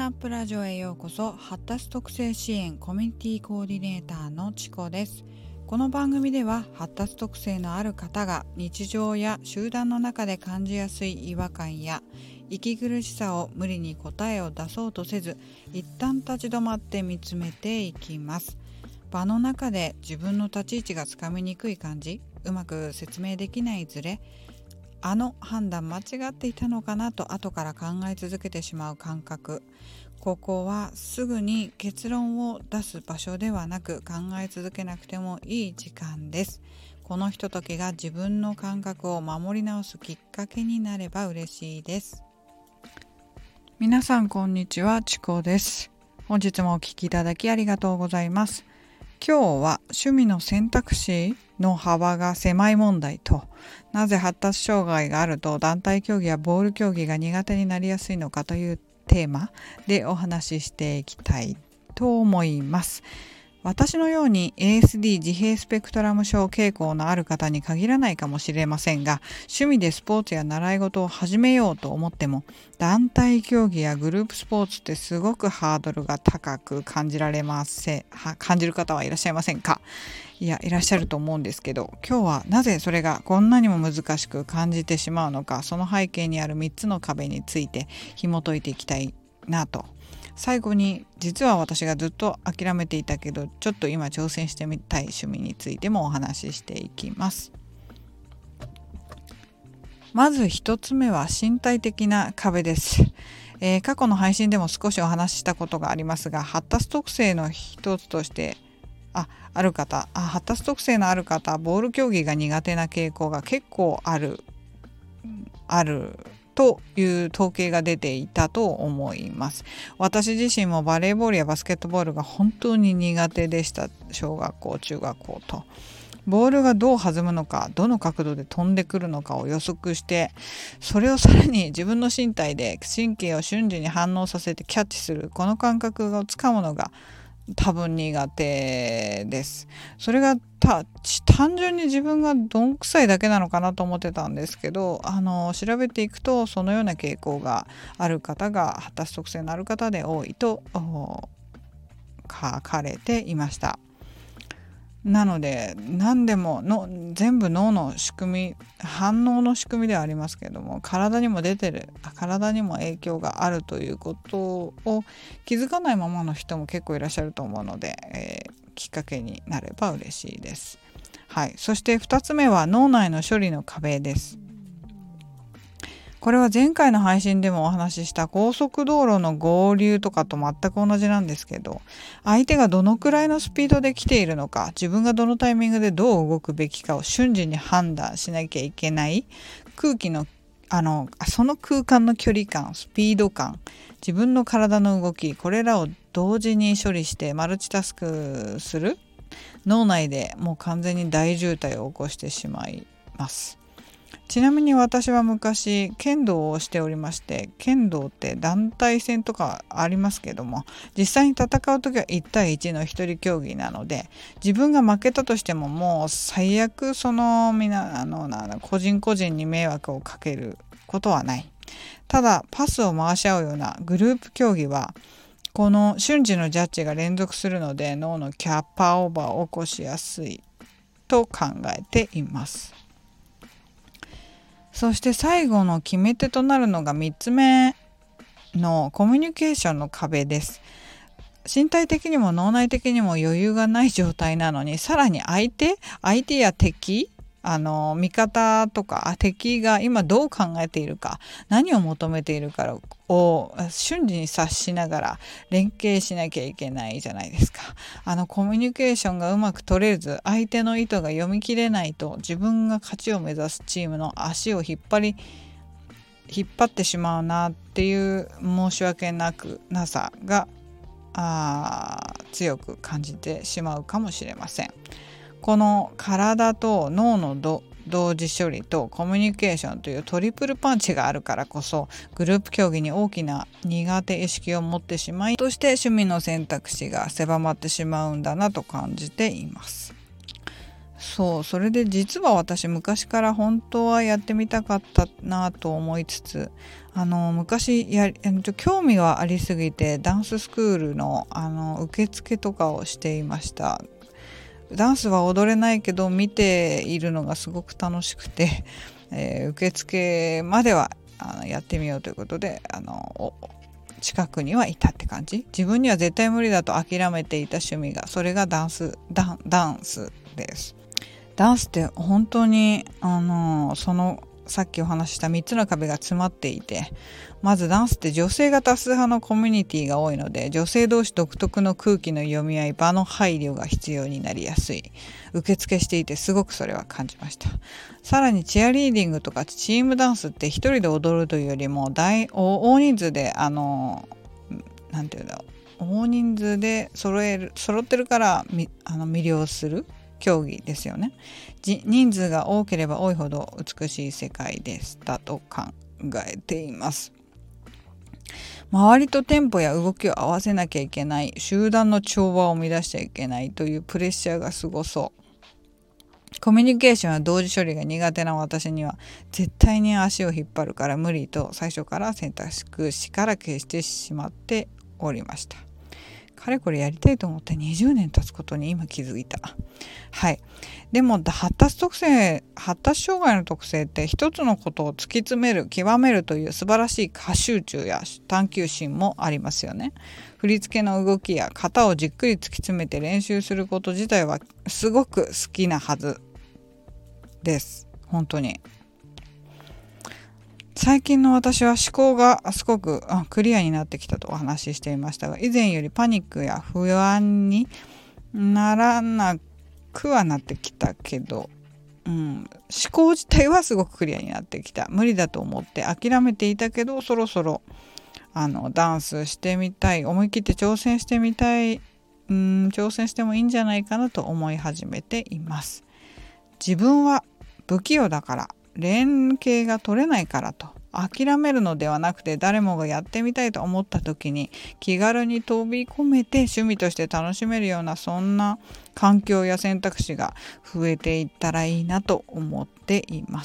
アップラジオへようこそ。発達特性支援コミュニティコーディネーターのチコです。この番組では発達特性のある方が日常や集団の中で感じやすい違和感や息苦しさを無理に答えを出そうとせず、一旦立ち止まって見つめていきます。場の中で自分の立ち位置がつかみにくい感じ、うまく説明できないズレ、あの判断間違っていたのかなと後から考え続けてしまう感覚、ここはすぐに結論を出す場所ではなく、考え続けなくてもいい時間です。このひとときが自分の感覚を守り直すきっかけになれば嬉しいです。皆さんこんにちは、チコです。本日もお聞きいただきありがとうございます。今日は趣味の選択肢の幅が狭い問題と、なぜ発達障害があると団体競技やボール競技が苦手になりやすいのかというテーマでお話ししていきたいと思います。私のように ASD 自閉スペクトラム症傾向のある方に限らないかもしれませんが、趣味でスポーツや習い事を始めようと思っても、団体競技やグループスポーツってすごくハードルが高く感じる方はいらっしゃいませんか？いらっしゃると思うんですけど、今日はなぜそれがこんなにも難しく感じてしまうのか、その背景にある3つの壁について紐解いていきたいなと。最後に、実は私がずっと諦めていたけどちょっと今挑戦してみたい趣味についてもお話ししていきます。まず1つ目は身体的な壁です。過去の配信でも少しお話ししたことがありますが、発達特性の一つとして発達特性のある方、ボール競技が苦手な傾向が結構あるという統計が出ていたと思います。私自身もバレーボールやバスケットボールが本当に苦手でした。小学校、中学校と。ボールがどう弾むのか、どの角度で飛んでくるのかを予測して、それをさらに自分の身体で神経を瞬時に反応させてキャッチする、この感覚をつかむのが多分苦手です。それが単純に自分がどんくさいだけなのかなと思ってたんですけど、調べていくとそのような傾向がある方が発達特性のある方で多いと書かれていました。なので何でも全部脳の仕組み、反応の仕組みではありますけれども、体にも影響があるということを気づかないままの人も結構いらっしゃると思うので、きっかけになれば嬉しいです。はい、そして2つ目は脳内の処理の壁です。これは前回の配信でもお話しした高速道路の合流とかと全く同じなんですけど、相手がどのくらいのスピードで来ているのか、自分がどのタイミングでどう動くべきかを瞬時に判断しなきゃいけない。その空間の距離感、スピード感、自分の体の動き、これらを同時に処理してマルチタスクする。脳内でもう完全に大渋滞を起こしてしまいます。ちなみに私は昔剣道をしておりまして、剣道って団体戦とかありますけども、実際に戦うときは1対1の一人競技なので、自分が負けたとしてももう最悪個人個人に迷惑をかけることはない。ただパスを回し合うようなグループ競技はこの瞬時のジャッジが連続するので、脳のキャパオーバーを起こしやすいと考えています。そして最後の決め手となるのが3つ目のコミュニケーションの壁です。身体的にも脳内的にも余裕がない状態なのに、さらに相手や敵、味方とか敵が今どう考えているか、何を求めているかを瞬時に察しながら連携しなきゃいけないじゃないですか。コミュニケーションがうまく取れず、相手の意図が読み切れないと、自分が勝ちを目指すチームの足を引っ張ってしまうなっていう申し訳なさが強く感じてしまうかもしれません。この体と脳の同時処理とコミュニケーションというトリプルパンチがあるからこそ、グループ競技に大きな苦手意識を持ってしまい、そして趣味の選択肢が狭まってしまうんだなと感じています。 それで実は私昔から本当はやってみたかったなと思いつつ、昔興味がありすぎてダンススクールの、受付とかをしていました。ダンスは踊れないけど見ているのがすごく楽しくて、受付まではやってみようということで近くにはいたって感じ。自分には絶対無理だと諦めていた趣味が、それがダンスです。ダンスって本当にさっきお話しした3つの壁が詰まっていて、まずダンスって女性が多数派のコミュニティが多いので、女性同士独特の空気の読み合い、場の配慮が必要になりやすい。受付していてすごくそれは感じました。さらにチアリーディングとかチームダンスって一人で踊るというよりも大人数でなんていうんだろう、大人数で揃ってるから魅了する競技ですよね。人数が多ければ多いほど美しい世界だと考えています。周りとテンポや動きを合わせなきゃいけない、集団の調和を乱しちゃいけないというプレッシャーがすごそう。コミュニケーションや同時処理が苦手な私には絶対に足を引っ張るから無理と最初から選択肢から消してしまっておりました。かれこれやりたいと思って20年経つことに今気づいた。はい。でも発達障害の特性って一つのことを突き詰める、極めるという素晴らしい過集中や探求心もありますよね。振り付けの動きや型をじっくり突き詰めて練習すること自体はすごく好きなはずです。本当に。最近の私は思考がすごくクリアになってきたとお話ししていましたが、以前よりパニックや不安にならなくはなってきたけど、思考自体はすごくクリアになってきた。無理だと思って諦めていたけど、そろそろダンスしてみたい、思い切って挑戦してみたい、挑戦してもいいんじゃないかなと思い始めています。自分は不器用だから、連携が取れないからと諦めるのではなくて、誰もがやってみたいと思った時に気軽に飛び込めて趣味として楽しめるような、そんな環境や選択肢が増えていったらいいなと思っています。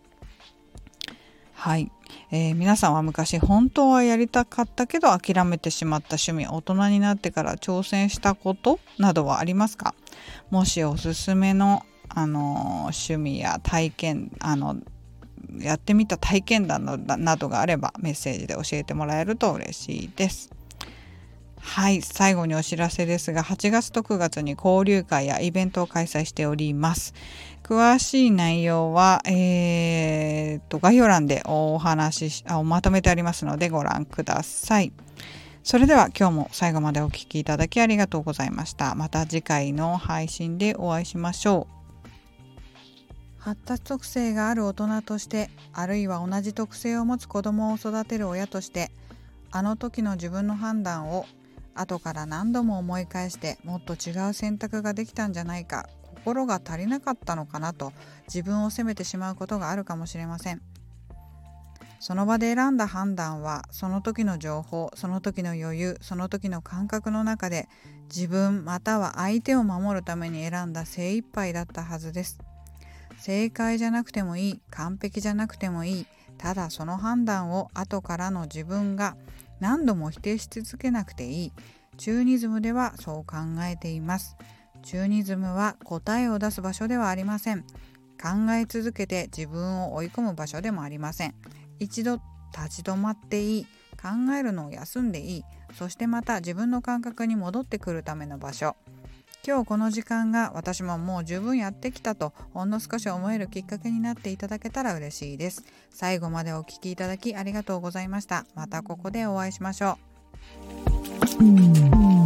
はい、皆さんは昔本当はやりたかったけど諦めてしまった趣味、大人になってから挑戦したことなどはありますか？もしおすすめの趣味や体験やってみた体験談などがあればメッセージで教えてもらえると嬉しいです。はい、最後にお知らせですが、8月と9月に交流会やイベントを開催しております。詳しい内容は、概要欄でまとめてありますのでご覧ください。それでは今日も最後までお聞きいただきありがとうございました。また次回の配信でお会いしましょう。発達特性がある大人として、あるいは同じ特性を持つ子供を育てる親として、あの時の自分の判断を後から何度も思い返して、もっと違う選択ができたんじゃないか、心が足りなかったのかなと自分を責めてしまうことがあるかもしれません。その場で選んだ判断は、その時の情報、その時の余裕、その時の感覚の中で自分または相手を守るために選んだ精一杯だったはずです。正解じゃなくてもいい、完璧じゃなくてもいい、ただその判断を後からの自分が何度も否定し続けなくていい。チューニズムではそう考えています。チューニズムは答えを出す場所ではありません。考え続けて自分を追い込む場所でもありません。一度立ち止まっていい、考えるのを休んでいい、そしてまた自分の感覚に戻ってくるための場所。今日この時間が私ももう十分やってきたとほんの少し思えるきっかけになっていただけたら嬉しいです。最後までお聞きいただきありがとうございました。またここでお会いしましょう。